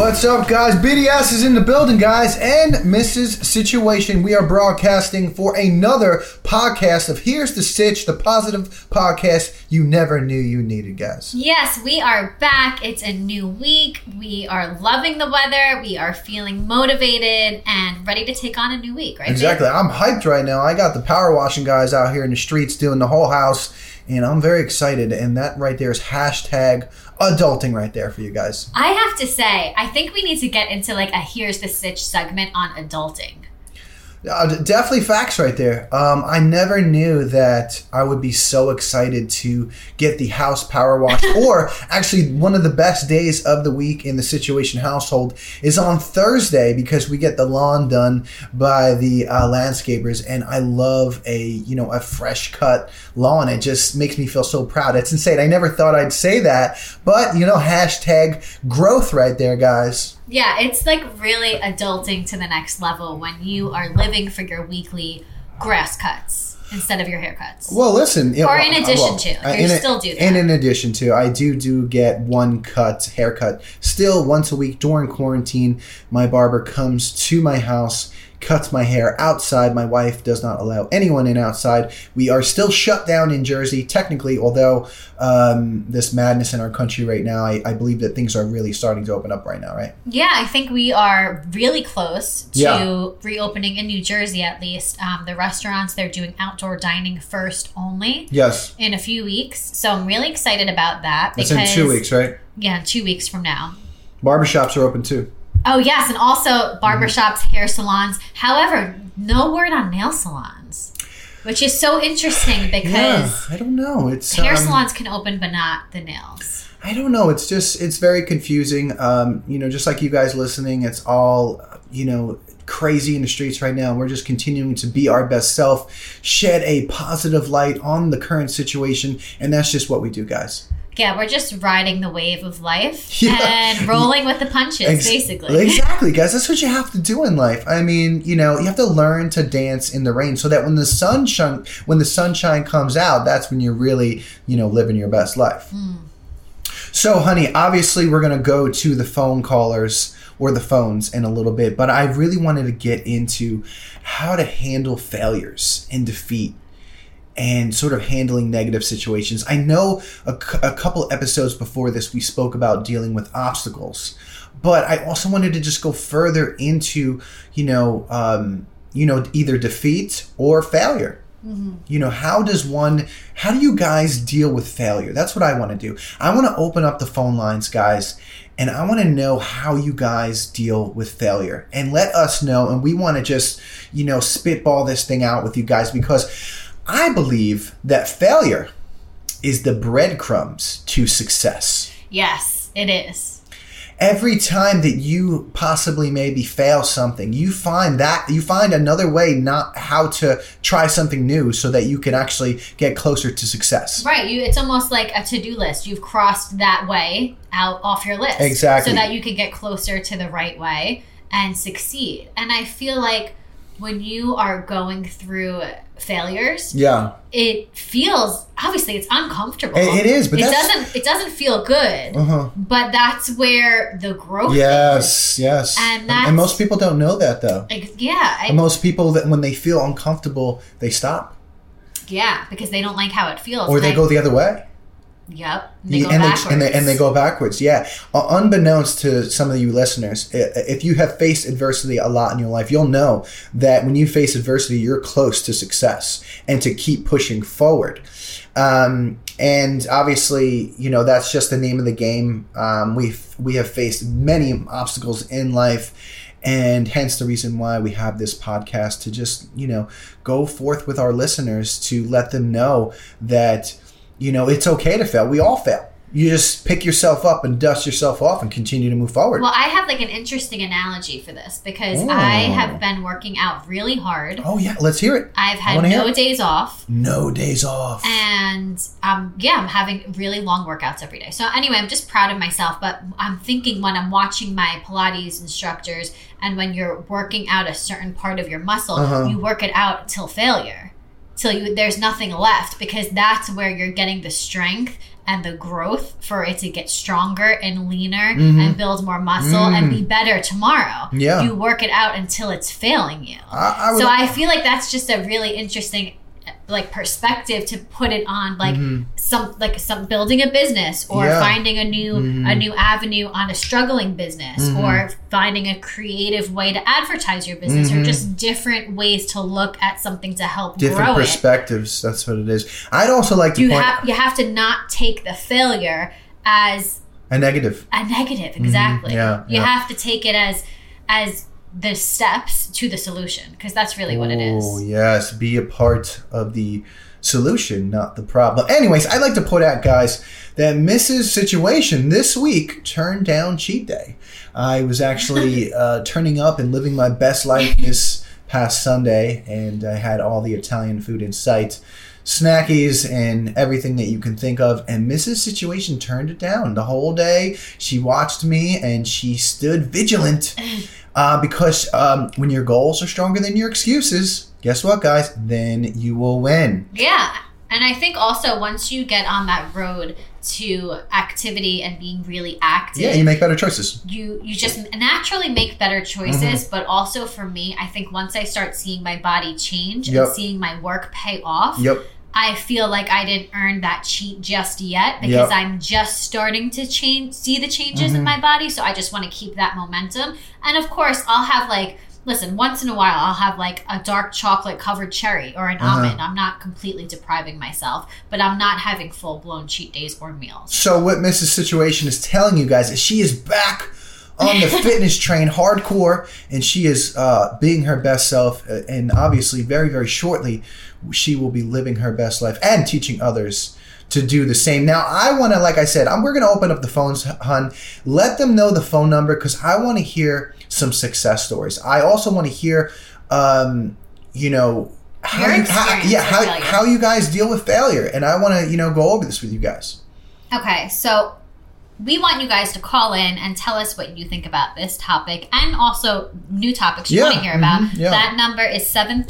What's up, guys? BDS is in the building, guys, and Mrs. Situation. We are broadcasting for another podcast of Here's the Sitch, the positive podcast you never knew you needed, guys. Yes, we are back. It's a new week. We are loving the weather. We are feeling motivated and ready to take on a new week, right? Exactly. Dave? I'm hyped right now. I got the power washing guys out here in the streets doing the whole house, and I'm very excited. And that right there is hashtag adulting right there for you guys. I have to say, I think we need to get into like a Here's the Sitch segment on adulting. Definitely facts right there. I never knew that I would be so excited to get the house power washed. Or actually, one of the best days of the week in the Situation household is on Thursday because we get the lawn done by the landscapers, and I love a fresh cut lawn. It just makes me feel so proud. It's insane. I never thought I'd say that, but hashtag growth right there, guys. Yeah, it's like really adulting to the next level when you are living for your weekly grass cuts instead of your haircuts. Well, listen. Or in addition to. You still do that. And in addition to, I do get one haircut. Still, once a week during quarantine, my barber comes to my house, cuts my hair outside. My wife does not allow anyone in outside. We are still shut down in Jersey, technically, although this madness in our country right now, I believe that things are really starting to open up right now, right? Yeah, I think we are really close to reopening in New Jersey, at least. The restaurants, they're doing outdoor dining first only. Yes. In a few weeks. So I'm really excited about that. That's in 2 weeks, right? Yeah, 2 weeks from now. Barbershops are open too. Oh, yes, and also barbershops, hair salons. However, no word on nail salons, which is so interesting because I don't know. It's hair salons can open, but not the nails. I don't know. It's very confusing. Just like you guys listening, it's all, crazy in the streets right now. We're just continuing to be our best self, shed a positive light on the current situation, and that's just what we do, guys. Yeah, we're just riding the wave of life and rolling with the punches, basically. Exactly, guys. That's what you have to do in life. I mean, you have to learn to dance in the rain so that when the sunshine comes out, that's when you're really, living your best life. So, honey, obviously we're going to go to the phone callers or the phones in a little bit, but I really wanted to get into how to handle failures and defeat and sort of handling negative situations. I know a couple episodes before this, we spoke about dealing with obstacles, but I also wanted to just go further into, either defeat or failure. Mm-hmm. How do you guys deal with failure? That's what I want to do. I want to open up the phone lines, guys, and I want to know how you guys deal with failure, and let us know. And we want to just, spitball this thing out with you guys, because I believe that failure is the breadcrumbs to success. Yes, it is. Every time that you possibly maybe fail something, you find another way, not how to try something new, so that you can actually get closer to success. Right. It's almost like a to-do list. You've crossed that way out off your list. Exactly. So that you can get closer to the right way and succeed. And I feel like when you are going through failures, it feels, obviously it's uncomfortable. It is, but it doesn't feel good. But that's where the growth is. Yes. And most people don't know that, though. And most people, that when they feel uncomfortable, they stop. Yeah, because they don't like how it feels. Or they go the other way. Yep. They go backwards. Yeah. Unbeknownst to some of you listeners, if you have faced adversity a lot in your life, you'll know that when you face adversity, you're close to success and to keep pushing forward. And obviously, that's just the name of the game. We have faced many obstacles in life, and hence the reason why we have this podcast, to just, go forth with our listeners, to let them know that it's okay to fail. We all fail. You just pick yourself up and dust yourself off and continue to move forward. Well, I have an interesting analogy for this, because I have been working out really hard. Oh, yeah. Let's hear it. I've had no days off. No days off. And, I'm having really long workouts every day. So anyway, I'm just proud of myself. But I'm thinking, when I'm watching my Pilates instructors, and when you're working out a certain part of your muscle, you work it out till failure. till there's nothing left, because that's where you're getting the strength and the growth for it to get stronger and leaner and build more muscle and be better tomorrow. Yeah. You work it out until it's failing you. I feel like that's just a really interesting like perspective to put it on, like some building a business, or finding a new avenue on a struggling business, or finding a creative way to advertise your business, or just different ways to look at something to help different grow perspectives. That's what it is. I'd also like to you have to not take the failure as a negative. Exactly. You have to take it as the steps to the solution, because that's really what it is. Oh, yes. Be a part of the solution, not the problem. Anyways, I'd like to put out, guys, that Mrs. Situation this week turned down cheat day. I was actually turning up and living my best life this past Sunday, and I had all the Italian food in sight, snackies and everything that you can think of, and Mrs. Situation turned it down the whole day. She watched me and she stood vigilant. Because when your goals are stronger than your excuses, guess what, guys? Then you will win. Yeah. And I think also once you get on that road to activity and being really active, you make better choices. You just naturally make better choices. But also for me, I think once I start seeing my body change and seeing my work pay off, I feel like I didn't earn that cheat just yet, because I'm just starting to see the changes in my body. So I just want to keep that momentum. And of course, I'll have once in a while, I'll have like a dark chocolate covered cherry or an almond. I'm not completely depriving myself, but I'm not having full blown cheat days or meals. So what Mrs. Situation is telling you guys is she is back on the fitness train hardcore, and she is being her best self, and obviously very, very shortly she will be living her best life and teaching others to do the same. Now, I want to, like I said, we're going to open up the phones, hun. Let them know the phone number, because I want to hear some success stories. I also want to hear, how you guys deal with failure, and I want to, go over this with you guys. Okay, so we want you guys to call in and tell us what you think about this topic, and also new topics you want to hear about. That number is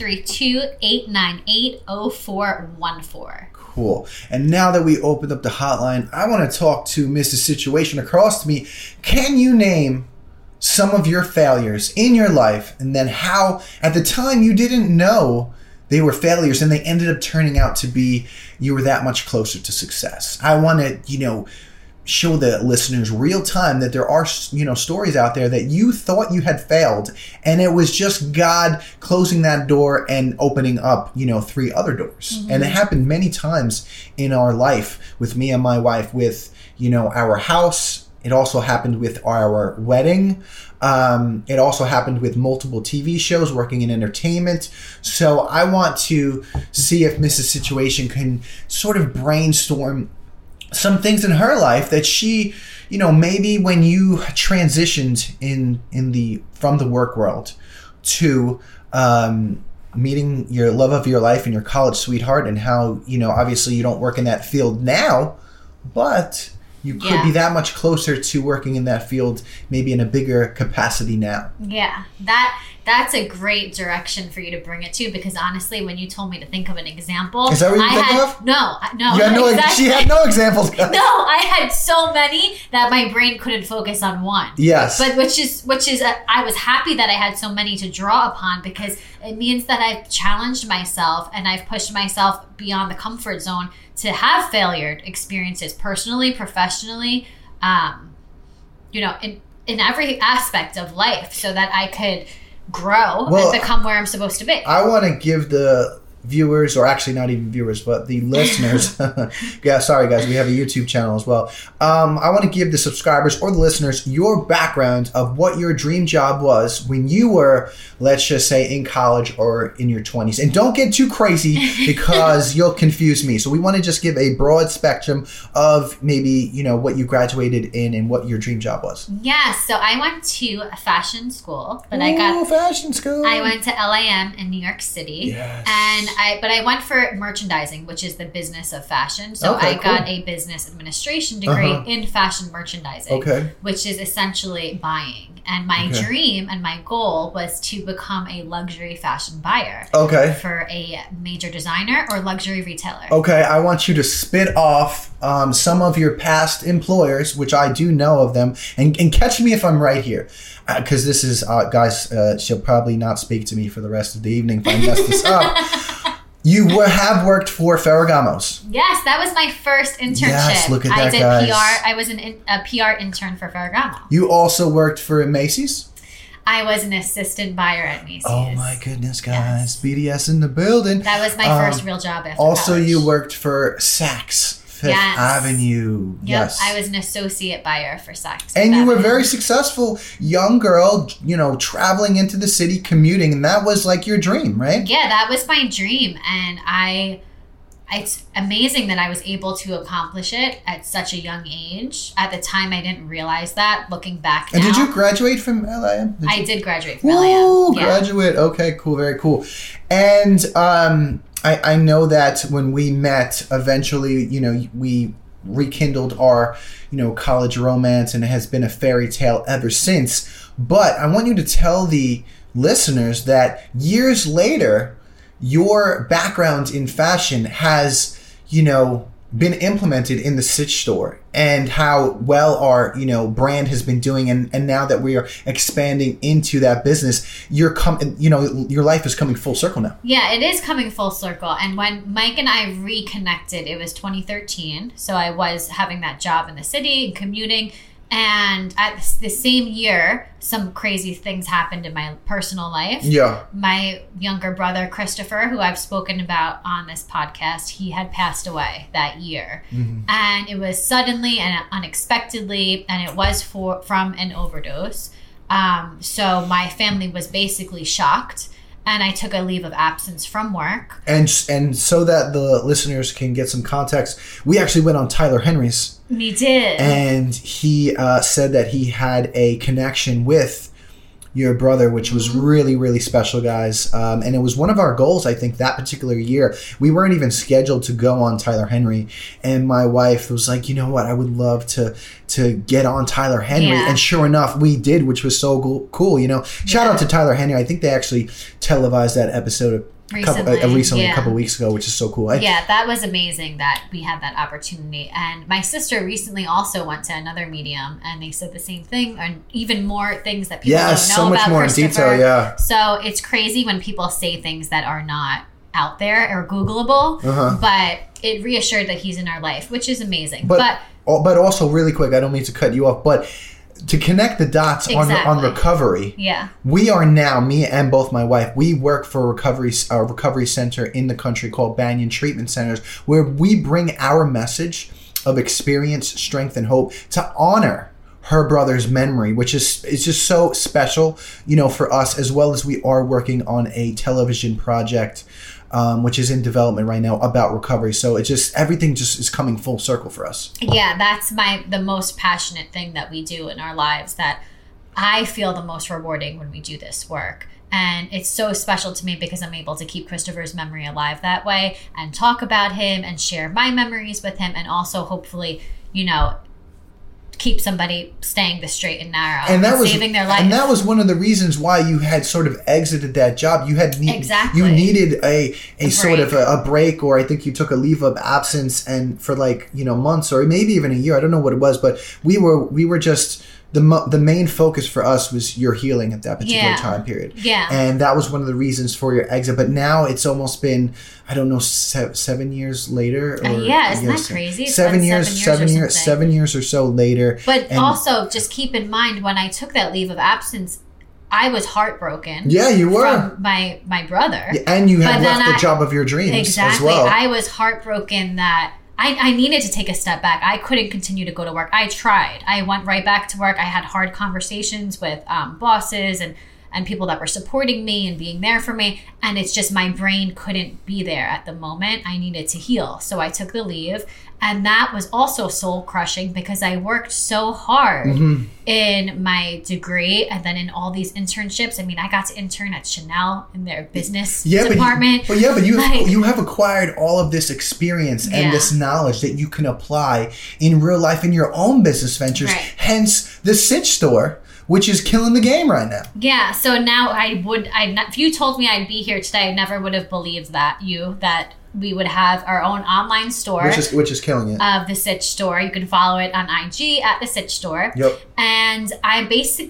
732-898-0414. Cool. And now that we opened up the hotline, I want to talk to Mrs. Situation across to me. Can you name some of your failures in your life, and then how at the time you didn't know they were failures and they ended up turning out to be, you were that much closer to success? I want to, show the listeners real time that there are, stories out there that you thought you had failed, and it was just God closing that door and opening up, 3 other doors. And it happened many times in our life with me and my wife, with, our house. It also happened with our wedding. It also happened with multiple TV shows, working in entertainment. So I want to see if Mrs. Situation can sort of brainstorm some things in her life that she, maybe when you transitioned from the work world to meeting your love of your life and your college sweetheart, and how, obviously you don't work in that field now, but you could be that much closer to working in that field, maybe in a bigger capacity now. Yeah, that's a great direction for you to bring it to, because honestly, when you told me to think of an example, is that what you think of? No. Exactly. She had no examples, guys. No, I had so many that my brain couldn't focus on one. Yes, but which is I was happy that I had so many to draw upon, because it means that I've challenged myself and I've pushed myself beyond the comfort zone to have failure experiences, personally, professionally, in every aspect of life, so that I could grow and become where I'm supposed to be. I want to give the viewers, or actually not even viewers, but the listeners. Sorry guys, we have a YouTube channel as well. I want to give the subscribers or the listeners your background of what your dream job was when you were, let's just say, in college or in your 20s. And don't get too crazy, because you'll confuse me. So we want to just give a broad spectrum of maybe, what you graduated in and what your dream job was. Yeah, so I went to a fashion school, but fashion school. I went to LAM in New York City. Yes. And I went for merchandising, which is the business of fashion. So I got a business administration degree in fashion merchandising, which is essentially buying. And my dream and my goal was to become a luxury fashion buyer for a major designer or luxury retailer. Okay, I want you to spit off some of your past employers, which I do know of them, and catch me if I'm right here. Because this is, guys, she'll probably not speak to me for the rest of the evening if I mess this up. You have worked for Ferragamo's. Yes, that was my first internship. Yes, look at that, I did guys. PR. I was a PR intern for Ferragamo. You also worked for Macy's? I was an assistant buyer at Macy's. Oh my goodness, guys. Yes. BDS in the building. That was my first real job after also, college. You worked for Saks Fifth Avenue. Yep. Yes. I was an associate buyer for Saks. And you were very successful young girl, traveling into the city, commuting, and that was like your dream, right? Yeah, that was my dream. And it's amazing that I was able to accomplish it at such a young age. At the time, I didn't realize that. Looking back now. And did you graduate from LIM? I did graduate from LIM. Yeah. Graduate. Okay, cool. Very cool. And I know that when we met, eventually, we rekindled our, college romance, and it has been a fairy tale ever since. But I want you to tell the listeners that years later, your background in fashion has, been implemented in the Stitch store, and how well our, brand has been doing. And now that we are expanding into that business, your life is coming full circle now. Yeah, it is coming full circle. And when Mike and I reconnected, it was 2013. So I was having that job in the city and commuting. And at the same year, some crazy things happened in my personal life. Yeah. My younger brother, Christopher, who I've spoken about on this podcast, he had passed away that year. Mm-hmm. And it was suddenly and unexpectedly, and it was from an overdose. So my family was basically shocked. And I took a leave of absence from work. And so that the listeners can get some context, we actually went on Tyler Henry's. We did. And he said that he had a connection with your brother, which was really, really special, guys. And it was one of our goals, I think, that particular year. We weren't even scheduled to go on Tyler Henry. And my wife was like, you know what? I would love to get on Tyler Henry. Yeah. And sure enough, we did, which was so cool. Shout out to Tyler Henry. I think they actually televised that episode recently a couple weeks ago, which is so cool. That was amazing that we had that opportunity. And my sister recently also went to another medium, and they said the same thing, and even more things that people don't know so much about more in detail. Yeah. So it's crazy when people say things that are not out there or Googleable, but it reassured that he's in our life, which is amazing. But also, really quick, I don't mean to cut you off, but to connect the dots on recovery, we are now, me and both my wife, we work for a recovery center in the country called Banyan Treatment Centers, where we bring our message of experience, strength, and hope to honor her brother's memory, which is just so special, for us, as well as we are working on a television project, which is in development right now about recovery. So everything is coming full circle for us. Yeah, that's the most passionate thing that we do in our lives, that I feel the most rewarding when we do this work. And it's so special to me because I'm able to keep Christopher's memory alive that way and talk about him and share my memories with him, and also hopefully, keep somebody staying the straight and narrow and saving their life. And that was one of the reasons why you had sort of exited that job. You had exactly. You needed a sort of a break, or I think you took a leave of absence, and for months or maybe even a year. I don't know what it was, but we were just the main focus for us was your healing at that particular time period. Yeah. And that was one of the reasons for your exit. But now it's almost been, I don't know, 7 years later. Isn't that crazy? 7 years or so later. But also, just keep in mind, when I took that leave of absence, I was heartbroken. Yeah, you were. From my brother. Yeah, and you had left the job of your dreams as well. I was heartbroken that I needed to take a step back. I couldn't continue to go to work. I tried. I went right back to work. I had hard conversations with bosses, and and people that were supporting me and being there for me. And it's just my brain couldn't be there at the moment. I needed to heal. So I took the leave. And that was also soul crushing because I worked so hard in my degree and then in all these internships. I mean, I got to intern at Chanel in their business department. But you have acquired all of this experience and this knowledge that you can apply in real life in your own business ventures. Right. Hence the Sitch store, which is killing the game right now. Yeah. So now if you told me I'd be here today, I never would have believed that we would have our own online store. Which is killing it. Of the Sitch store. You can follow it on IG at the Sitch store. Yep. And I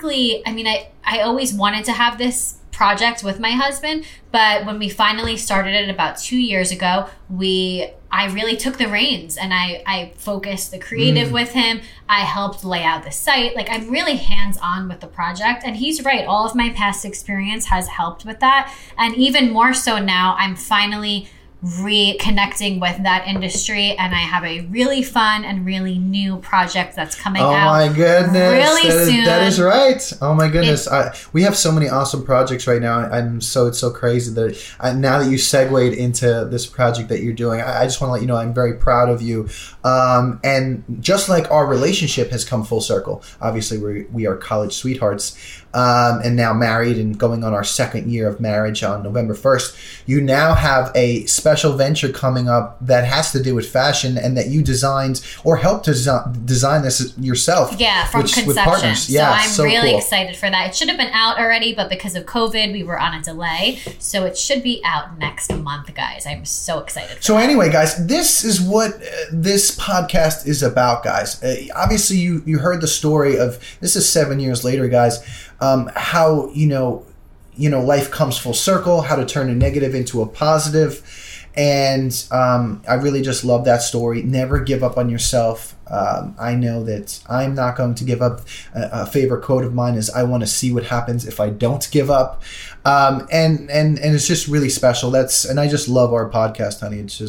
always wanted to have this project with my husband, but when we finally started it about 2 years ago, I really took the reins and I focused the creative with him. I helped lay out the site. Like, I'm really hands-on with the project. And he's right. All of my past experience has helped with that. And even more so now, I'm finally reconnecting with that industry, and I have a really fun and really new project that's coming out. Oh my goodness, really soon. That is right. Oh my goodness, we have so many awesome projects right now. It's so crazy that now that you segued into this project that you're doing, I just want to let you know I'm very proud of you. And just like our relationship has come full circle, obviously we are college sweethearts, and now married and going on our second year of marriage on November 1st. You now have a special venture coming up that has to do with fashion and that you designed or helped to design this yourself. Yeah, from conception. With partners. Yeah, so I'm really excited for that. It should have been out already, but because of COVID, we were on a delay. So it should be out next month, guys. I'm so excited. So anyway, guys, this is what this podcast is about, guys. Obviously, you heard the story of, this is 7 years later, guys, how, life comes full circle, how to turn a negative into a positive. And I really just love that story. Never give up on yourself. I know that I'm not going to give up. A favorite quote of mine is, I want to see what happens if I don't give up. And it's just really special. And I just love our podcast, honey. It's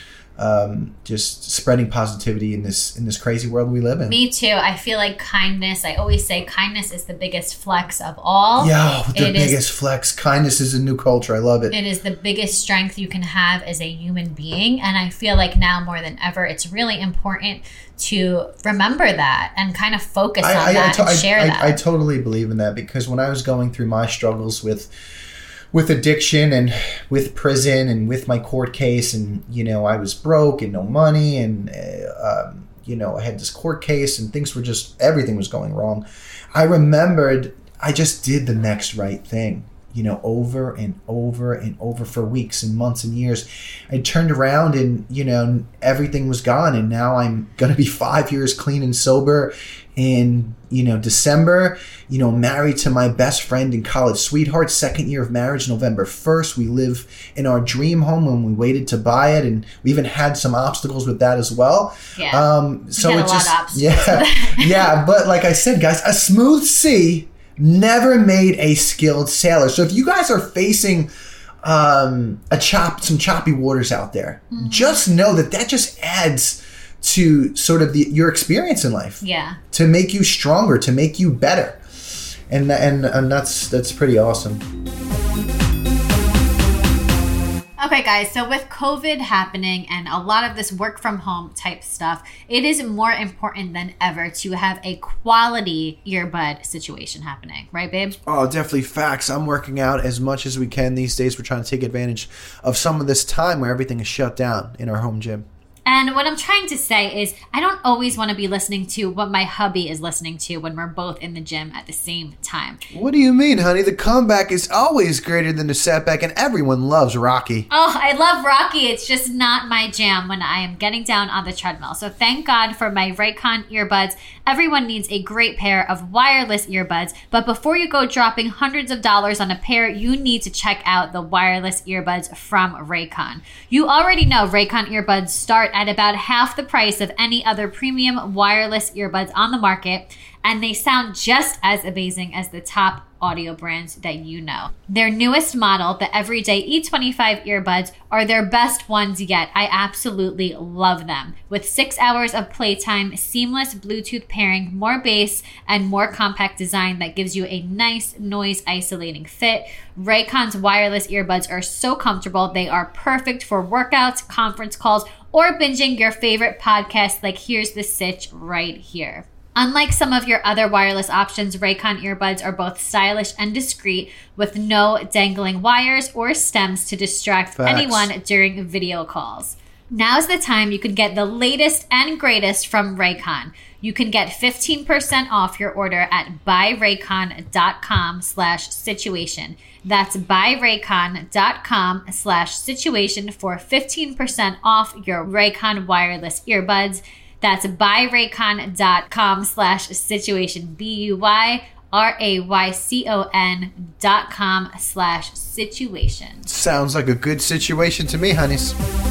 just spreading positivity in this crazy world we live in. Me too. I feel like kindness, I always say kindness is the biggest flex of all. Yeah, the biggest flex. Kindness is a new culture. I love it. It is the biggest strength you can have as a human being. And I feel like now more than ever, it's really important to remember that and kind of focus on that and share that. I totally believe in that, because when I was going through my struggles with addiction and with prison and with my court case, and I was broke and no money, and I had this court case and everything was going wrong. I remembered I just did the next right thing, over and over and over for weeks and months and years. I turned around and everything was gone, and now I'm gonna be 5 years clean and sober in December, married to my best friend and college sweetheart, second year of marriage, November 1st. We live in our dream home when we waited to buy it, and we even had some obstacles with that as well. Yeah. So it's just, yeah. But like I said, guys, a smooth sea never made a skilled sailor. So if you guys are facing some choppy waters out there, just know that just adds to sort of your experience in life. Yeah. To make you stronger, to make you better. And that's pretty awesome. Okay, guys, so with COVID happening and a lot of this work from home type stuff, it is more important than ever to have a quality earbud situation happening. Right, babe? Oh, definitely facts. I'm working out as much as we can these days. We're trying to take advantage of some of this time where everything is shut down in our home gym. And what I'm trying to say is I don't always want to be listening to what my hubby is listening to when we're both in the gym at the same time. What do you mean, honey? The comeback is always greater than the setback, and everyone loves Rocky. Oh, I love Rocky. It's just not my jam when I am getting down on the treadmill. So thank God for my Raycon earbuds. Everyone needs a great pair of wireless earbuds. But before you go dropping hundreds of dollars on a pair, you need to check out the wireless earbuds from Raycon. You already know Raycon earbuds start at about half the price of any other premium wireless earbuds on the market, and they sound just as amazing as the top audio brands that you know. Their newest model, the Everyday E25 earbuds, are their best ones yet. I absolutely love them. With 6 hours of playtime, seamless Bluetooth pairing, more bass, and more compact design that gives you a nice noise isolating fit, Raycon's wireless earbuds are so comfortable. They are perfect for workouts, conference calls, or binging your favorite podcast like Here's the Sitch right here. Unlike some of your other wireless options, Raycon earbuds are both stylish and discreet, with no dangling wires or stems to distract anyone during video calls. Now's the time you can get the latest and greatest from Raycon. You can get 15% off your order at buyraycon.com/situation. That's buyraycon.com/situation for 15% off your Raycon wireless earbuds. That's buyraycon.com/situation, BUYRAYCON.com/situation. Sounds like a good situation to me, honeys.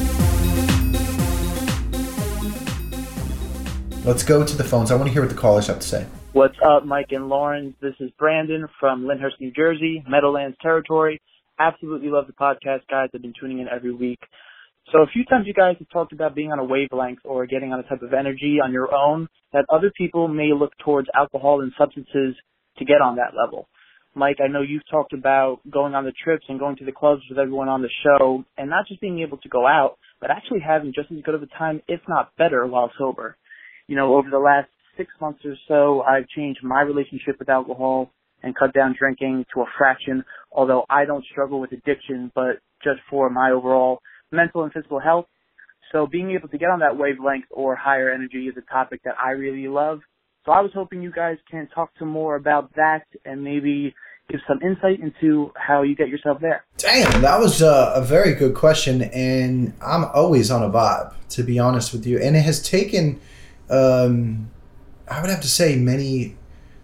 Let's go to the phones. I want to hear what the callers have to say. What's up, Mike and Lauren? This is Brandon from Lyndhurst, New Jersey, Meadowlands territory. Absolutely love the podcast, guys. I've been tuning in every week. So a few times you guys have talked about being on a wavelength or getting on a type of energy on your own that other people may look towards alcohol and substances to get on that level. Mike, I know you've talked about going on the trips and going to the clubs with everyone on the show and not just being able to go out, but actually having just as good of a time, if not better, while sober. You know, over the last 6 months or so, I've changed my relationship with alcohol and cut down drinking to a fraction, although I don't struggle with addiction, but just for my overall mental and physical health. So being able to get on that wavelength or higher energy is a topic that I really love. So I was hoping you guys can talk some more about that and maybe give some insight into how you get yourself there. Damn, that was a very good question, and I'm always on a vibe, to be honest with you. And it has taken, I would have to say, many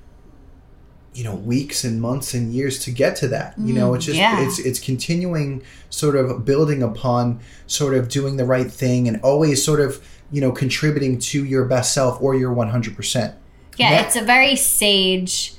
weeks and months and years to get to that. It's just it's continuing, sort of building upon sort of doing the right thing and always sort of contributing to your best self or your 100%. It's a very sage,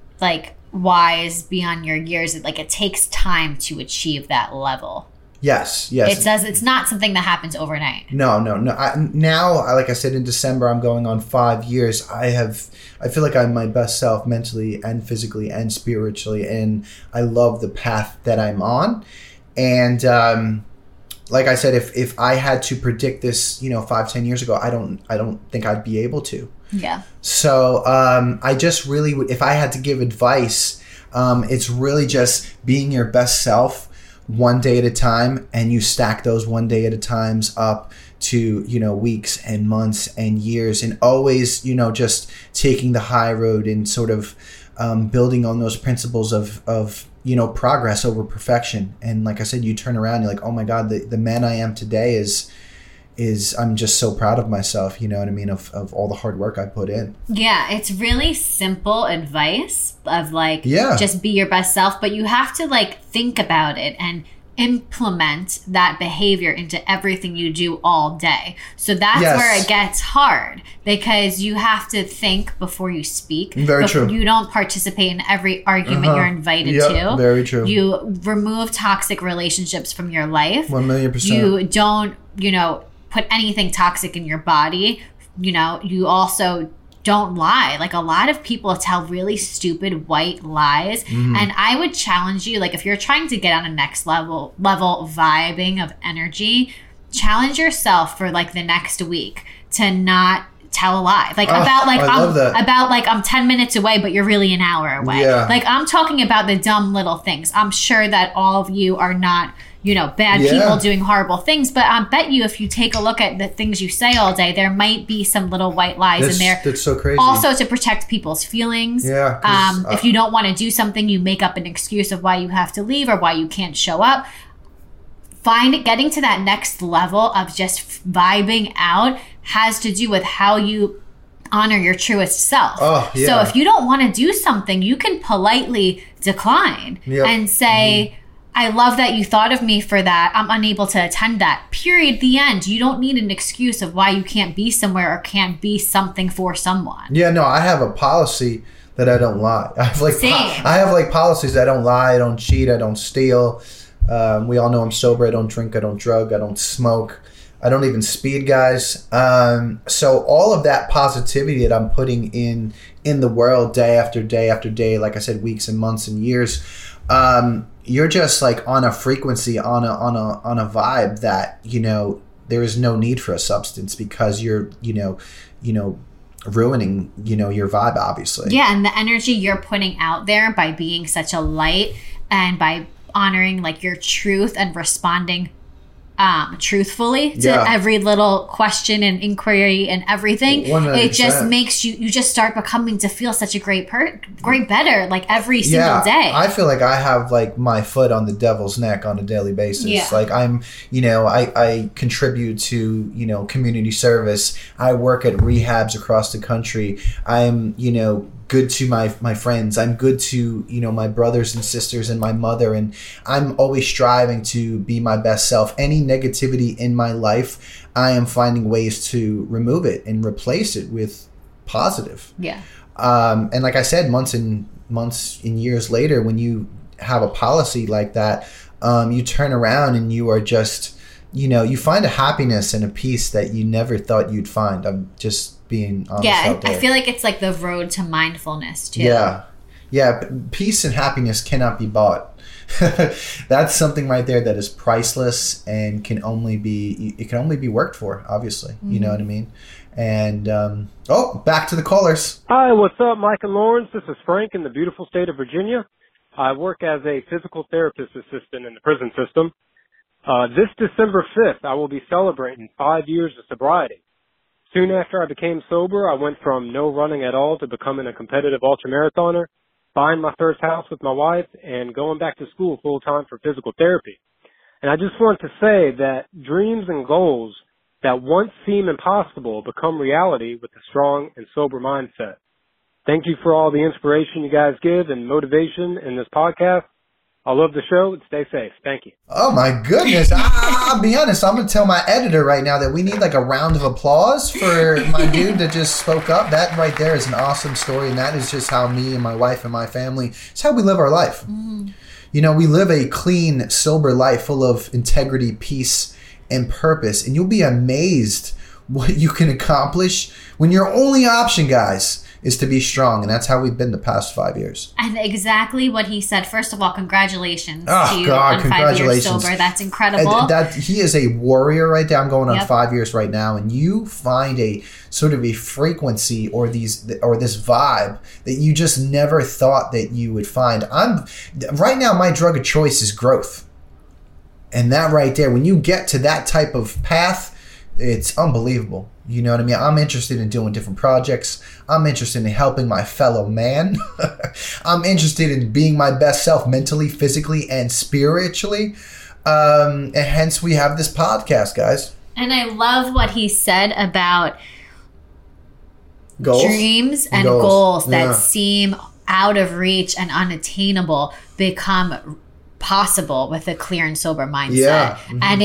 wise beyond your years. It takes time to achieve that level. Yes. It's not something that happens overnight. No. Now, like I said, in December, I'm going on 5 years. I feel like I'm my best self mentally and physically and spiritually, and I love the path that I'm on. And like I said, if I had to predict this, 5-10 years ago, I don't think I'd be able to. Yeah. So I just really would, if I had to give advice, it's really just being your best self one day at a time, and you stack those one day at a times up to weeks and months and years, and always just taking the high road and sort of building on those principles of progress over perfection. And like I said, you turn around, you're like, oh my God, the man I am today is I'm just so proud of myself, of all the hard work I put in. Yeah, it's really simple advice of just be your best self, but you have to think about it and implement that behavior into everything you do all day. So that's where it gets hard, because you have to think before you speak. Very true. You don't participate in every argument you're invited to. Very true. You remove toxic relationships from your life. 1,000,000%. You don't, put anything toxic in your body. You also don't lie. A lot of people tell really stupid white lies. Mm-hmm. And I would challenge you, if you're trying to get on a next level vibing of energy, challenge yourself for the next week to not tell a lie. I'm 10 minutes away, but you're really an hour away. Yeah. I'm talking about the dumb little things. I'm sure that all of you are not bad people doing horrible things. But I bet you if you take a look at the things you say all day, there might be some little white lies in there. That's so crazy. Also to protect people's feelings. Yeah. If you don't want to do something, you make up an excuse of why you have to leave or why you can't show up. Getting to that next level of just vibing out has to do with how you honor your truest self. Oh, yeah. So if you don't want to do something, you can politely decline and say, I love that you thought of me for that. I'm unable to attend that. Period. The end. You don't need an excuse of why you can't be somewhere or can't be something for someone. Yeah, no, I have a policy that I don't lie. I have like policies that I don't lie, I don't cheat, I don't steal. We all know I'm sober. I don't drink, I don't drug, I don't smoke. I don't even speed, guys. So all of that positivity that I'm putting in the world day after day after day, like I said, weeks and months and years, you're just like on a frequency, on a vibe that, you know, there is no need for a substance because you're, you know, ruining, you know, your vibe, obviously. Yeah, and the energy you're putting out there by being such a light and by honoring like your truth and responding truthfully to every little question and inquiry and everything. 100%. It just makes you just start becoming to feel such a great better like every single day. I feel like I have like my foot on the devil's neck on a daily basis. Yeah. Like I'm, you know, I contribute to, you know, community service. I work at rehabs across the country. I'm, you know, good to my friends. I'm good to, you know, my brothers and sisters and my mother, and I'm always striving to be my best self. Any negativity in my life, I am finding ways to remove it and replace it with positive. Yeah. And like I said, months and years later, when you have a policy like that, you turn around and you are just, you know, you find a happiness and a peace that you never thought you'd find. I'm just being honest out there. I feel like it's like the road to mindfulness too. Yeah, peace and happiness cannot be bought. That's something right there that is priceless and can only be worked for, obviously. Mm-hmm. You know what I mean? And back to the callers. Hi, what's up, Mike and Lawrence? This is Frank in the beautiful state of Virginia. I work as a physical therapist assistant in the prison system. This December 5th, I will be celebrating 5 years of sobriety. Soon after I became sober, I went from no running at all to becoming a competitive ultramarathoner, buying my first house with my wife, and going back to school full-time for physical therapy. And I just want to say that dreams and goals that once seem impossible become reality with a strong and sober mindset. Thank you for all the inspiration you guys give and motivation in this podcast. I love the show. Stay safe. Thank you. Oh, my goodness. I'll be honest. I'm going to tell my editor right now that we need like a round of applause for my dude that just spoke up. That right there is an awesome story. And that is just how me and my wife and my family, it's how we live our life. Mm. You know, we live a clean, sober life full of integrity, peace, and purpose. And you'll be amazed what you can accomplish when your only option, guys, is to be strong. And that's how we've been the past 5 years. And exactly what he said. First of all, congratulations to you on 5 years sober. That's incredible. He is a warrior right there. I'm going on 5 years right now. And you find a sort of a frequency or this vibe that you just never thought that you would find. Right now, my drug of choice is growth. And that right there, when you get to that type of path, it's unbelievable. You know what I mean? I'm interested in doing different projects. I'm interested in helping my fellow man. I'm interested in being my best self mentally, physically, and spiritually. And hence we have this podcast, guys. And I love what he said about dreams and goals that seem out of reach and unattainable become possible with a clear and sober mindset. Yeah. Mm-hmm. And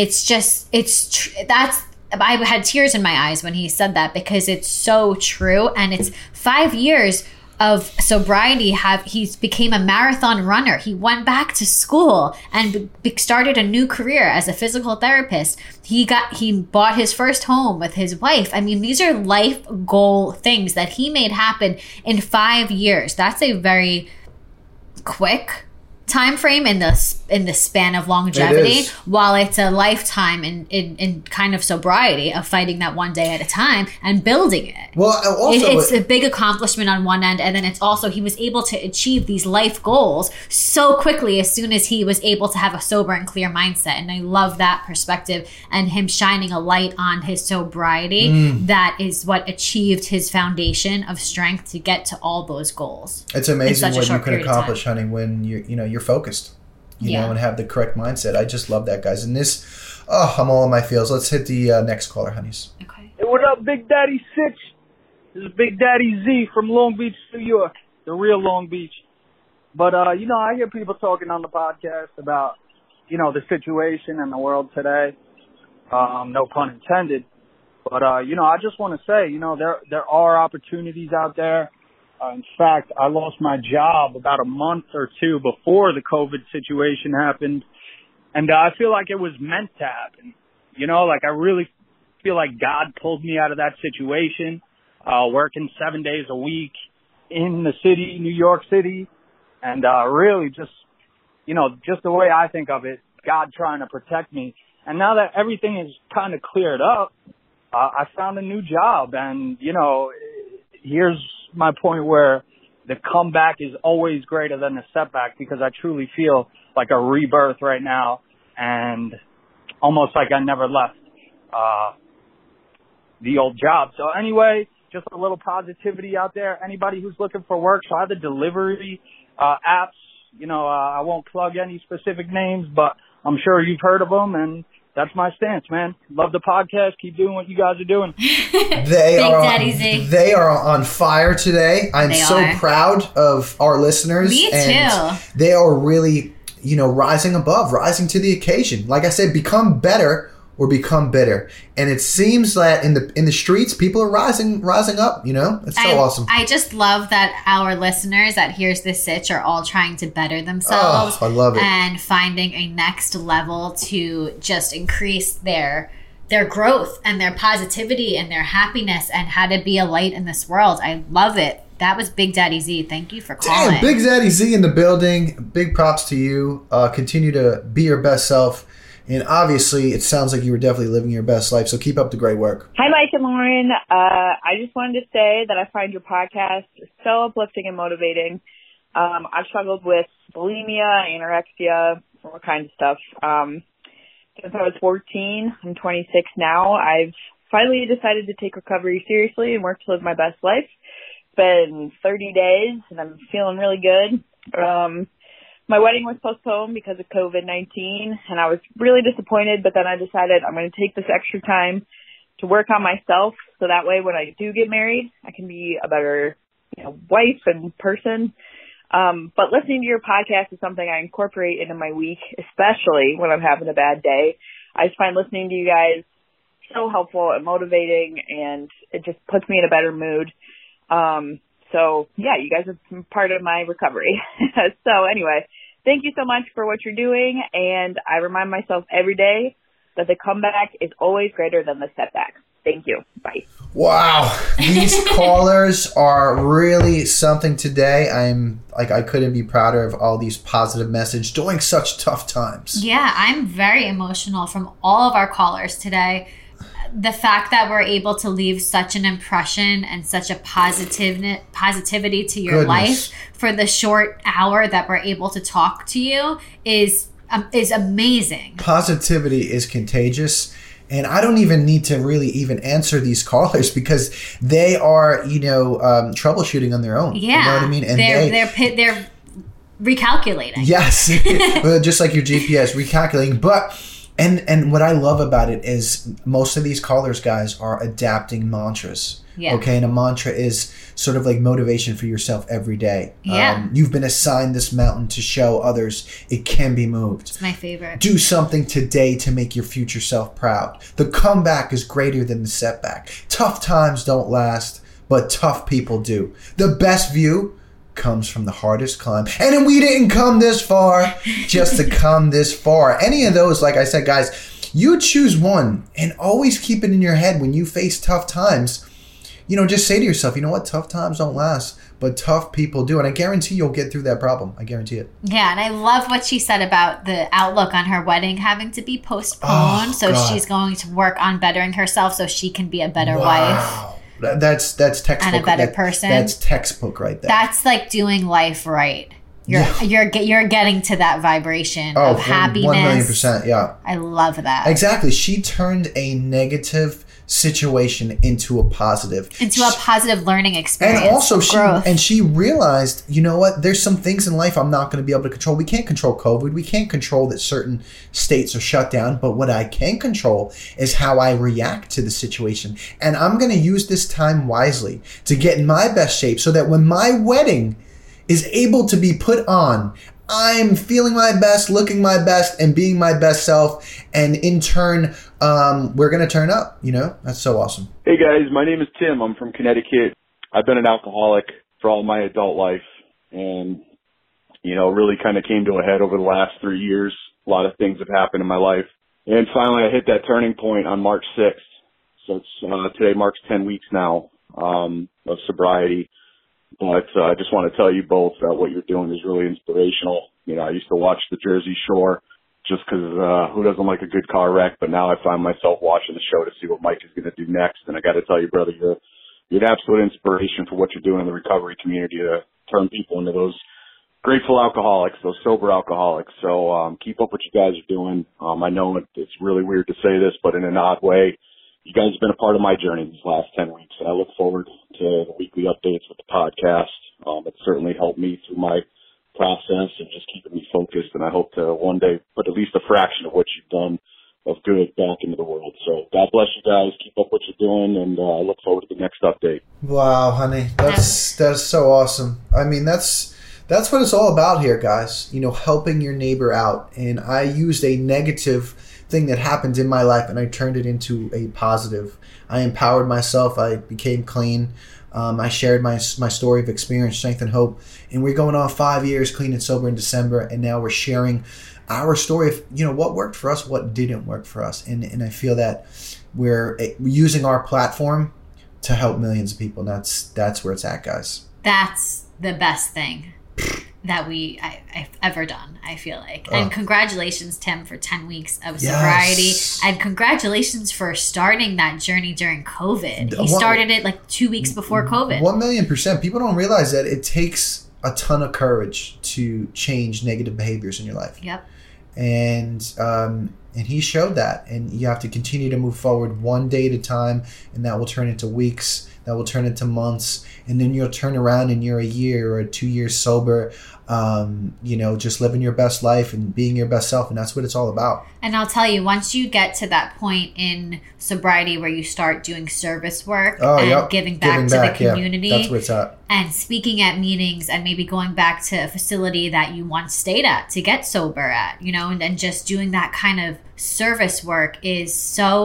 I had tears in my eyes when he said that because it's so true. And it's 5 years of sobriety. He's became a marathon runner. He went back to school and started a new career as a physical therapist. He bought his first home with his wife. I mean, these are life goal things that he made happen in 5 years. That's a very quick time frame in the span of longevity, while it's a lifetime in kind of sobriety of fighting that one day at a time and building it. Well, also it's a big accomplishment on one end, and then it's also he was able to achieve these life goals so quickly as soon as he was able to have a sober and clear mindset. And I love that perspective and him shining a light on his sobriety. That is what achieved his foundation of strength to get to all those goals. It's amazing what you can accomplish, honey, when you're focused, you know, and have the correct mindset. I just love that, guys. And I'm all in my feels. Let's hit the next caller, honeys. Okay. Hey, what up, Big Daddy Sitch? This is Big Daddy Z from Long Beach, New York, the real Long Beach. But, I hear people talking on the podcast about the situation in the world today. No pun intended. But, I just want to say, there are opportunities out there. In fact, I lost my job about a month or two before the COVID situation happened. And I feel like it was meant to happen. I really feel like God pulled me out of that situation, working 7 days a week in the city, New York City. And really just the way I think of it, God trying to protect me. And now that everything is kind of cleared up, I found a new job. And, here's my point where the comeback is always greater than the setback, because I truly feel like a rebirth right now and almost like I never left the old job. So anyway, just a little positivity out there. Anybody who's looking for work, so I have the delivery apps. I won't plug any specific names, but I'm sure you've heard of them, and that's my stance, man. Love the podcast. Keep doing what you guys are doing. They are on fire today. I'm so proud of our listeners. Me too. And they are really, rising to the occasion. Like I said, become better or become bitter. And it seems that in the streets, people are rising up, It's so awesome. I just love that our listeners at Here's the Sitch are all trying to better themselves. Oh, I love it. And finding a next level to just increase their growth and their positivity and their happiness and how to be a light in this world. I love it. That was Big Daddy Z. Thank you for calling. Damn, Big Daddy Z in the building. Big props to you. Continue to be your best self. And obviously, it sounds like you were definitely living your best life, so keep up the great work. Hi, Mike and Lauren. I just wanted to say that I find your podcast so uplifting and motivating. I've struggled with bulimia, anorexia, all kinds of stuff. Since I was 14, I'm 26 now. I've finally decided to take recovery seriously and work to live my best life. It's been 30 days, and I'm feeling really good. My wedding was postponed because of COVID-19, and I was really disappointed, but then I decided I'm going to take this extra time to work on myself, so that way when I do get married, I can be a better wife and person. But listening to your podcast is something I incorporate into my week, especially when I'm having a bad day. I just find listening to you guys so helpful and motivating, and it just puts me in a better mood. So, yeah, you guys are part of my recovery. So, anyway, thank you so much for what you're doing, and I remind myself every day that the comeback is always greater than the setback. Thank you. Bye. Wow. These callers are really something today. I couldn't be prouder of all these positive messages during such tough times. Yeah, I'm very emotional from all of our callers today. The fact that we're able to leave such an impression and such a positivity to your life for the short hour that we're able to talk to you is amazing. Positivity is contagious. And I don't even need to really even answer these callers because they are, troubleshooting on their own. Yeah. You know what I mean? And they're recalculating. Yes. Just like your GPS, recalculating. But And what I love about it is most of these callers, guys, are adapting mantras. Yeah. Okay, and a mantra is sort of like motivation for yourself every day. Yeah. You've been assigned this mountain to show others it can be moved. It's my favorite. Do something today to make your future self proud. The comeback is greater than the setback. Tough times don't last, but tough people do. The best view comes from the hardest climb. And we didn't come this far just to come this far. Any of those, like I said, guys, you choose one and always keep it in your head when you face tough times. Just say to yourself, you know what? Tough times don't last, but tough people do. And I guarantee you'll get through that problem. I guarantee it. Yeah, and I love what she said about the outlook on her wedding having to be postponed. She's going to work on bettering herself so she can be a better wife. That's textbook. And a better person. That's textbook right there. That's like doing life right. You're getting to that vibration of happiness. 1,000,000%, yeah. I love that. Exactly. She turned a negative situation into a positive. Into a positive learning experience. And also she realized, you know what, there's some things in life I'm not going to be able to control. We can't control COVID. We can't control that certain states are shut down. But what I can control is how I react to the situation. And I'm going to use this time wisely to get in my best shape so that when my wedding is able to be put on, I'm feeling my best, looking my best, and being my best self. And in turn, we're going to turn up. That's so awesome. Hey, guys. My name is Tim. I'm from Connecticut. I've been an alcoholic for all my adult life. And, really kind of came to a head over the last 3 years. A lot of things have happened in my life. And finally, I hit that turning point on March 6th. So today marks 10 weeks now of sobriety. But I just want to tell you both that what you're doing is really inspirational. I used to watch the Jersey Shore just because who doesn't like a good car wreck? But now I find myself watching the show to see what Mike is going to do next. And I got to tell you, brother, you're an absolute inspiration for what you're doing in the recovery community to turn people into those grateful alcoholics, those sober alcoholics. So keep up what you guys are doing. I know it's really weird to say this, but in an odd way, you guys have been a part of my journey these last 10 weeks. And I look forward to the weekly updates with the podcast. It's certainly helped me through my process and just keeping me focused. And I hope to one day put at least a fraction of what you've done of good back into the world. So God bless you guys. Keep up what you're doing. And I look forward to the next update. Wow, honey. That's so awesome. I mean, that's what it's all about here, guys. Helping your neighbor out. And I used a negative thing that happened in my life and I turned it into a positive. I empowered myself. I became clean. I shared my story of experience, strength, and hope. And we're going on 5 years clean and sober in December. And now we're sharing our story of, what worked for us, what didn't work for us. And I feel that we're using our platform to help millions of people. And that's where it's at, guys. That's the best thing that I've ever done, I feel like. And congratulations, Tim, for 10 weeks of sobriety. Yes. And congratulations for starting that journey during COVID. He started it like 2 weeks before COVID. 1,000,000%. People don't realize that it takes a ton of courage to change negative behaviors in your life. Yep. And he showed that. And you have to continue to move forward one day at a time, and that will turn into weeks. That will turn into months, and then you'll turn around and you're a year or 2 years sober, just living your best life and being your best self, and that's what it's all about. And I'll tell you, once you get to that point in sobriety where you start doing service work and giving back to the community, that's where it's at. And speaking at meetings and maybe going back to a facility that you once stayed at to get sober at, and just doing that kind of service work is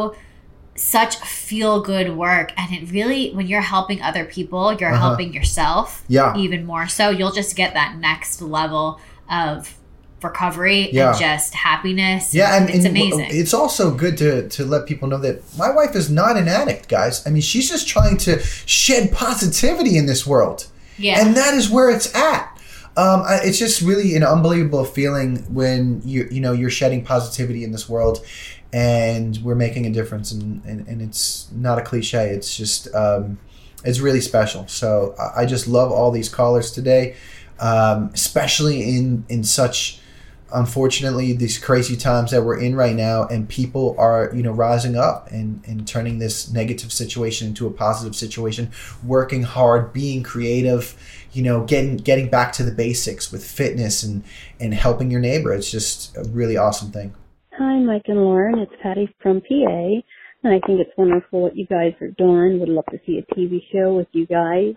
such feel-good work. And it really, when you're helping other people, you're helping yourself even more so. You'll just get that next level of recovery and just happiness. Yeah, and it's amazing. It's also good to let people know that my wife is not an addict, guys. I mean, she's just trying to shed positivity in this world. Yeah. And that is where it's at. It's just really an unbelievable feeling when you're shedding positivity in this world. And we're making a difference, and it's not a cliche. It's just, it's really special. So I just love all these callers today, especially in such, unfortunately, these crazy times that we're in right now. And people are, rising up and turning this negative situation into a positive situation, working hard, being creative, getting back to the basics with fitness and helping your neighbor. It's just a really awesome thing. Hi, Mike and Lauren. It's Patty from PA, and I think it's wonderful what you guys are doing. Would love to see a TV show with you guys.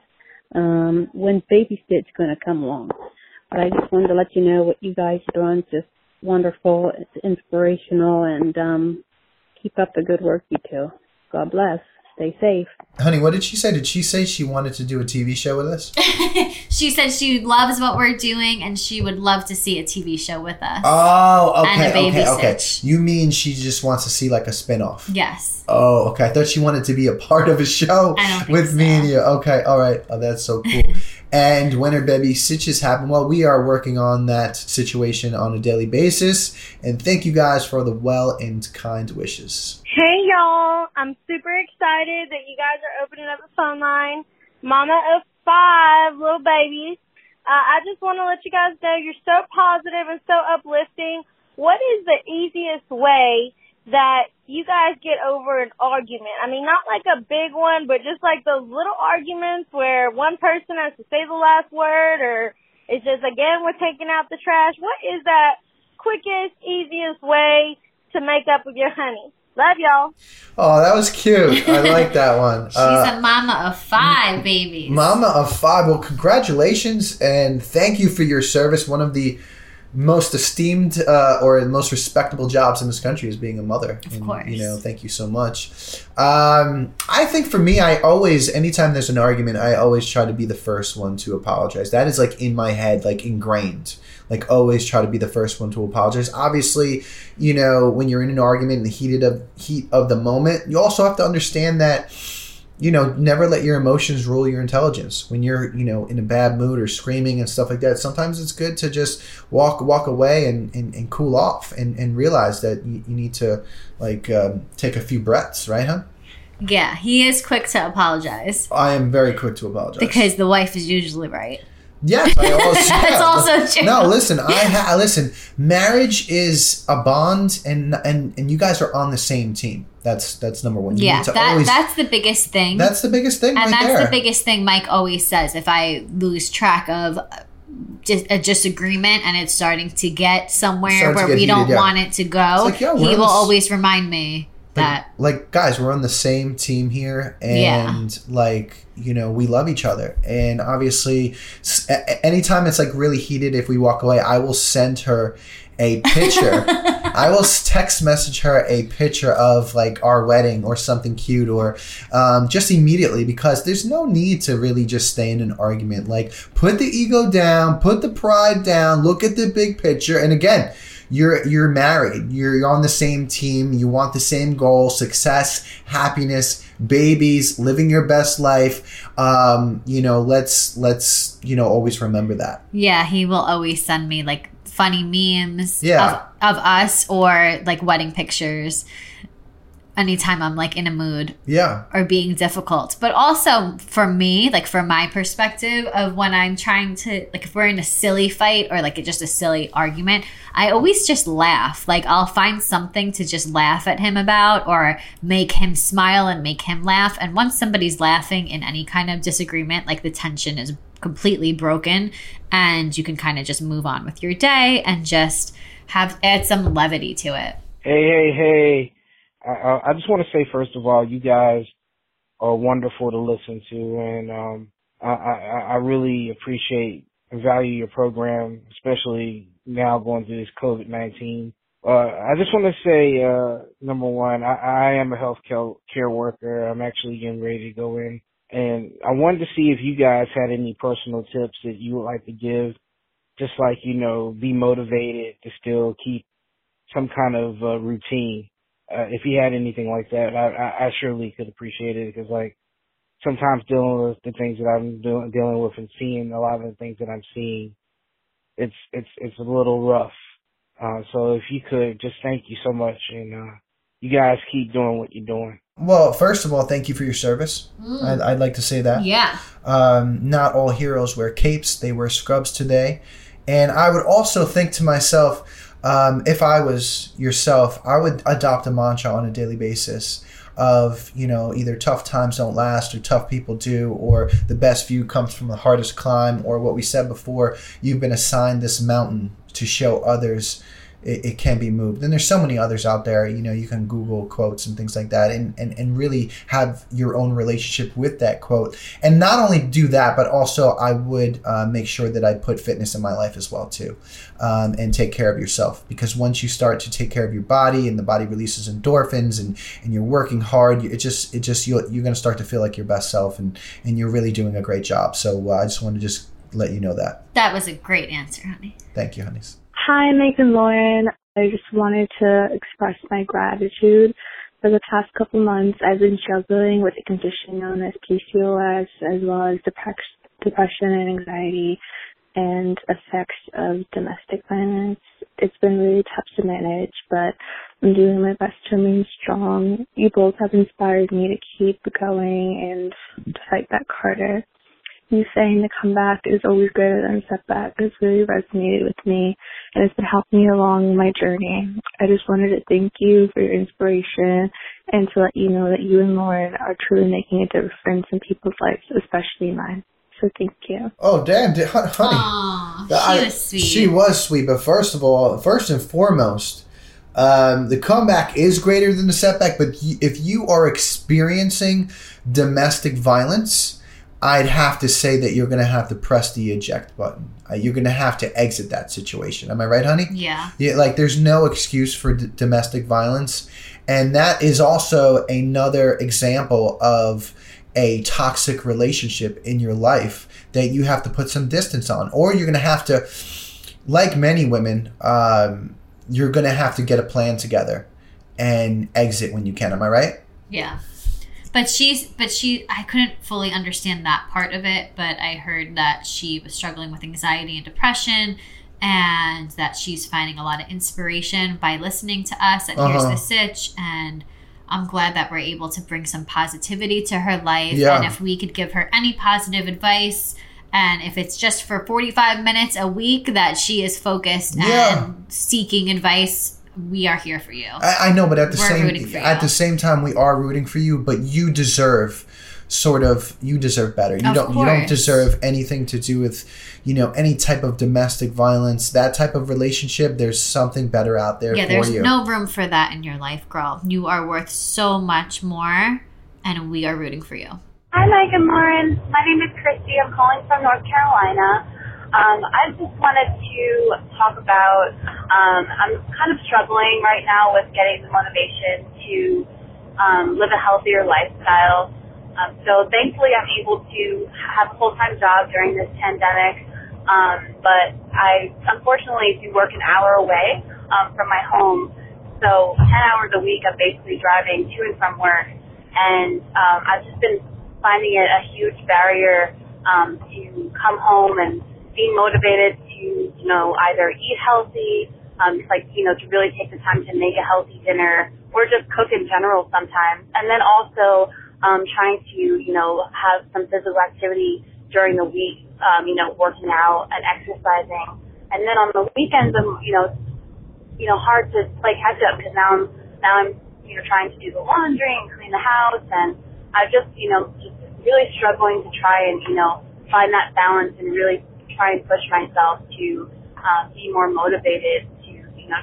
When's Baby Stitch going to come along? But I just wanted to let you know what you guys are doing. It's just wonderful. It's inspirational, and keep up the good work, you two. God bless. Stay safe. Honey, what did she say? Did she say she wanted to do a TV show with us? She said she loves what we're doing and she would love to see a TV show with us. Oh, okay, and a Baby okay. Stitch. You mean she just wants to see like a spinoff? Yes. Oh, okay. I thought she wanted to be a part of a show with me and you. Okay, all right. Oh, that's so cool. And when her baby stitches happen, well, we are working on that situation on a daily basis. And thank you guys for the well and kind wishes. Hey, y'all. I'm super excited that you guys are opening up a phone line. Mama of 5 little babies. I just want to let you guys know you're so positive and so uplifting. What is the easiest way that you guys get over an argument? I mean, not like a big one, but just like those little arguments where one person has to say the last word, or it's just, again, we're taking out the trash. What is that quickest, easiest way to make up with your honey? Love y'all. Oh, that was cute. I like that one. She's a mama of 5 babies. Mama of 5. Well, congratulations and thank you for your service. One of the most esteemed or most respectable jobs in this country is being a mother. Of course. You know, thank you so much. I think for me, anytime there's an argument, I always try to be the first one to apologize. That is like in my head, like ingrained. Like always try to be the first one to apologize. Obviously, you know, when you're in an argument in the heat of the moment, you also have to understand that, you know, never let your emotions rule your intelligence. When you're, you know, in a bad mood or screaming and stuff like that, sometimes it's good to just walk away and cool off and realize that you need to like take a few breaths, right, huh? Yeah, he is quick to apologize. I am very quick to apologize. Because the wife is usually right. Yes, that's also true. No, listen, listen. Marriage is a bond, and you guys are on the same team. That's number one. That's the biggest thing. That's the biggest thing, and right that's the biggest thing. Mike always says, if I lose track of a disagreement and it's starting to get somewhere where we don't want it to go, he will always remind me. Like guys, we're on the same team here, and like, you know, we love each other. And obviously, anytime it's like really heated, if we walk away, I will send her a picture. I will text message her a picture of like our wedding or something cute, or just immediately, because there's no need to really just stay in an argument. Like, put the ego down, put the pride down, look at the big picture. And again, you're married. You're on the same team. You want the same goal: success, happiness, babies, living your best life. You know, let's you know, always remember that. Yeah, he will always send me like funny memes of us, or like wedding pictures anytime I'm like in a mood or being difficult. But also for me, like from my perspective of when I'm trying to, like if we're in a silly fight or like just a silly argument, I always just laugh. Like I'll find something to just laugh at him about, or make him smile and make him laugh. And once somebody's laughing in any kind of disagreement, like the tension is completely broken, and you can kind of just move on with your day and just add some levity to it. Hey. I just want to say, first of all, you guys are wonderful to listen to, and I really appreciate and value your program, especially now going through this COVID-19. I just want to say, number one, I am a health care worker. I'm actually getting ready to go in, and I wanted to see if you guys had any personal tips that you would like to give, just like, you know, be motivated to still keep some kind of routine. If you had anything like that, I surely could appreciate it, because like sometimes dealing with the things that I'm dealing with and seeing a lot of the things that I'm seeing, it's a little rough. So if you could, just thank you so much, and you guys keep doing what you're doing. Well, first of all, thank you for your service. I'd like to say that. Yeah. Not all heroes wear capes; they wear scrubs today. And I would also think to myself, if I was yourself, I would adopt a mantra on a daily basis of, you know, either tough times don't last, or tough people do, or the best view comes from the hardest climb, or what we said before, you've been assigned this mountain to show others it can be moved. And there's so many others out there. You know, you can Google quotes and things like that, and really have your own relationship with that quote. And not only do that, but also I would make sure that I put fitness in my life as well too, and take care of yourself. Because once you start to take care of your body, and the body releases endorphins, and you're working hard, you're going to start to feel like your best self, and you're really doing a great job. So I just wanted to just let you know that. That was a great answer, honey. Thank you, honeys. Hi, Mike and Lauren. I just wanted to express my gratitude. For the past couple months, I've been struggling with a condition known as PCOS, as well as depression and anxiety, and effects of domestic violence. It's been really tough to manage, but I'm doing my best to remain strong. You both have inspired me to keep going and to fight back harder. You saying the comeback is always greater than a setback has really resonated with me, and it's been helping me along my journey. I just wanted to thank you for your inspiration, and to let you know that you and Lauren are truly making a difference in people's lives, especially mine. So thank you. Oh, damn, honey. Aww, she was sweet. She was sweet, but first and foremost, the comeback is greater than the setback. But if you are experiencing domestic violence, I'd have to say that you're going to have to press the eject button. You're going to have to exit that situation. Am I right, honey? Yeah. Like, there's no excuse for domestic violence. And that is also another example of a toxic relationship in your life that you have to put some distance on. Or you're going to have to, like many women, you're going to have to get a plan together and exit when you can. Am I right? Yeah. But I couldn't fully understand that part of it, but I heard that she was struggling with anxiety and depression, and that she's finding a lot of inspiration by listening to us at Here's the Sitch, and I'm glad that we're able to bring some positivity to her life. Yeah. And if we could give her any positive advice, and if it's just for 45 minutes a week that she is focused and seeking advice, we are here for you. I know, but at the same time, we are rooting for you. But you deserve better. You don't deserve anything to do with, any type of domestic violence, that type of relationship. There's something better out there for you. Yeah, there's no room for that in your life, girl. You are worth so much more, and we are rooting for you. Hi, Mike and Lauren. My name is Christy. I'm calling from North Carolina. I just wanted to talk about, I'm kind of struggling right now with getting the motivation to live a healthier lifestyle. So thankfully I'm able to have a full-time job during this pandemic, but I unfortunately do work an hour away from my home. So 10 hours a week I'm basically driving to and from work, and I've just been finding it a huge barrier to come home and being motivated to, either eat healthy, to really take the time to make a healthy dinner, or just cook in general sometimes. And then also trying to, have some physical activity during the week, working out and exercising. And then on the weekends, I'm, hard to play catch up because now I'm trying to do the laundry and clean the house, and I just really struggling to try and, find that balance and really try and push myself to be more motivated to,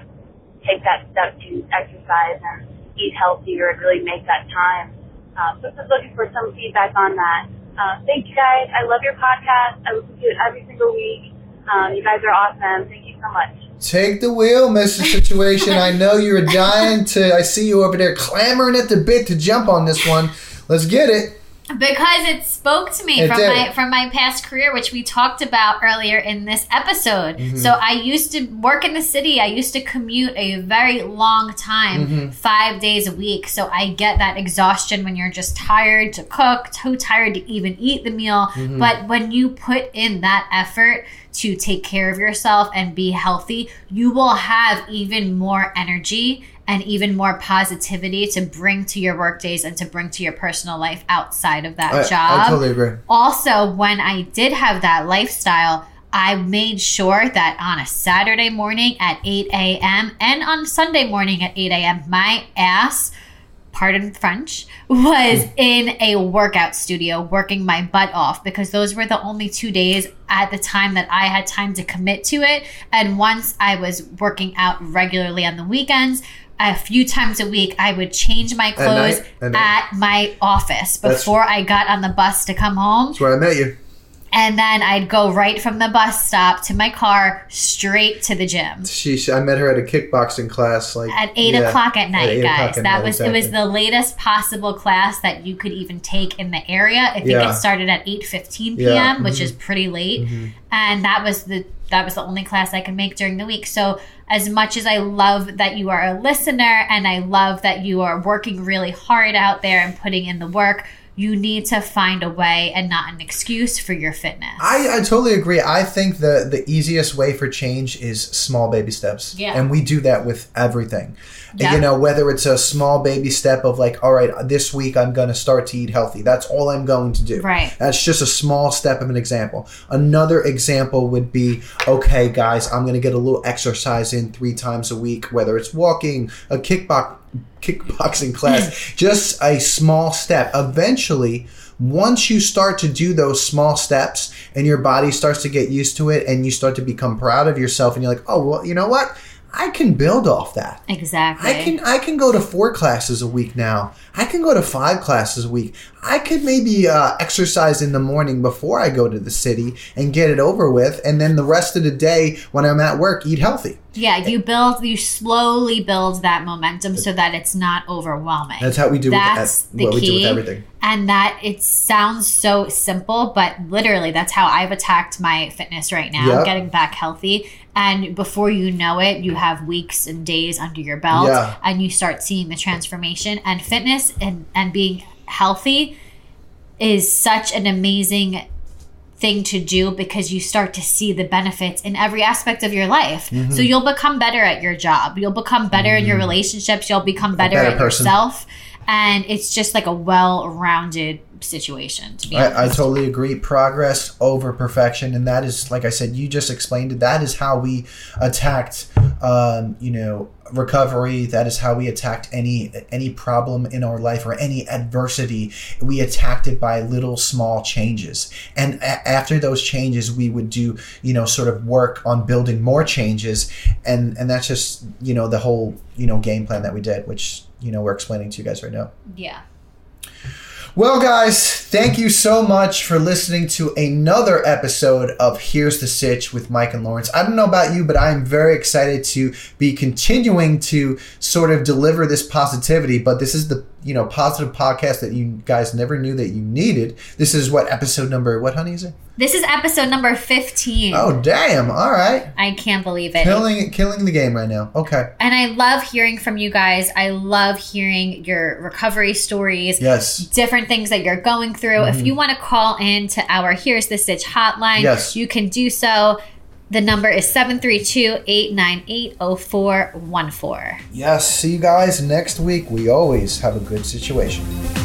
take that step to exercise and eat healthier and really make that time. So just looking for some feedback on that. Thank you guys. I love your podcast. I listen to it every single week. You guys are awesome. Thank you so much. Take the wheel, Mr. Situation. I know you're dying I see you over there clamoring at the bit to jump on this one. Let's get it. Because it spoke to me from my past career, which we talked about earlier in this episode. Mm-hmm. So I used to work in the city. I used to commute a very long time, 5 days a week. So I get that exhaustion when you're just tired to cook, too tired to even eat the meal. Mm-hmm. But when you put in that effort to take care of yourself and be healthy, you will have even more energy and even more positivity to bring to your work days and to bring to your personal life outside of that job. I totally agree. Also, when I did have that lifestyle, I made sure that on a Saturday morning at 8 a.m. and on Sunday morning at 8 a.m., my ass, pardon French, was in a workout studio working my butt off, because those were the only 2 days at the time that I had time to commit to it. And once I was working out regularly on the weekends, a few times a week, I would change my clothes at my office before I got on the bus to come home. That's where I met you. And then I'd go right from the bus stop to my car, straight to the gym. I met her at a kickboxing class, at 8 o'clock at night, guys. It was the latest possible class that you could even take in the area. I think it started at 8:15 p.m., which is pretty late, and that was the only class I could make during the week. So as much as I love that you are a listener and I love that you are working really hard out there and putting in the work, you need to find a way and not an excuse for your fitness. I totally agree. I think the easiest way for change is small baby steps. Yeah. And we do that with everything. Yeah. Whether it's a small baby step of all right, this week I'm going to start to eat healthy. That's all I'm going to do. Right. That's just a small step of an example. Another example would be, okay, guys, I'm going to get a little exercise in 3 times a week, whether it's walking, a kickboxing class, just a small step. Eventually, once you start to do those small steps and your body starts to get used to it and you start to become proud of yourself and you're like, oh, well, you know what? I can build off that. Exactly. I can go to 4 classes a week now. I can go to 5 classes a week. I could maybe exercise in the morning before I go to the city and get it over with. And then the rest of the day when I'm at work, eat healthy. Yeah, you slowly build that momentum so that it's not overwhelming. That's how we do we do with everything. And that it sounds so simple, but literally that's how I've attacked my fitness right now, getting back healthy. And before you know it, you have weeks and days under your belt and you start seeing the transformation. And fitness and being healthy is such an amazing thing to do because you start to see the benefits in every aspect of your life. Mm-hmm. So you'll become better at your job. You'll become better in your relationships. You'll become better at yourself. And it's just like a well-rounded situation, to be honest. I totally agree. Progress over perfection. And that is, like I said, you just explained it. That is how we attacked, recovery. That is how we attacked any problem in our life or any adversity. We attacked it by little small changes. And after those changes, we would do, sort of work on building more changes. And that's just, the whole, game plan that we did, which, we're explaining to you guys right now. Yeah. Well, guys, thank you so much for listening to another episode of Here's the Sitch with Mike and Lawrence. I don't know about you, but I'm very excited to be continuing to sort of deliver this positivity. But this is the, positive podcast that you guys never knew that you needed. This is episode number, what, honey, is it? This is episode number 15. Oh, damn. All right. I can't believe it. Killing the game right now. Okay. And I love hearing from you guys. I love hearing your recovery stories. Yes. Different things that you're going through. Mm-hmm. If you want to call in to our Here's the Sitch hotline, you can do so. The number is 732-898-0414. Yes. See you guys next week. We always have a good situation.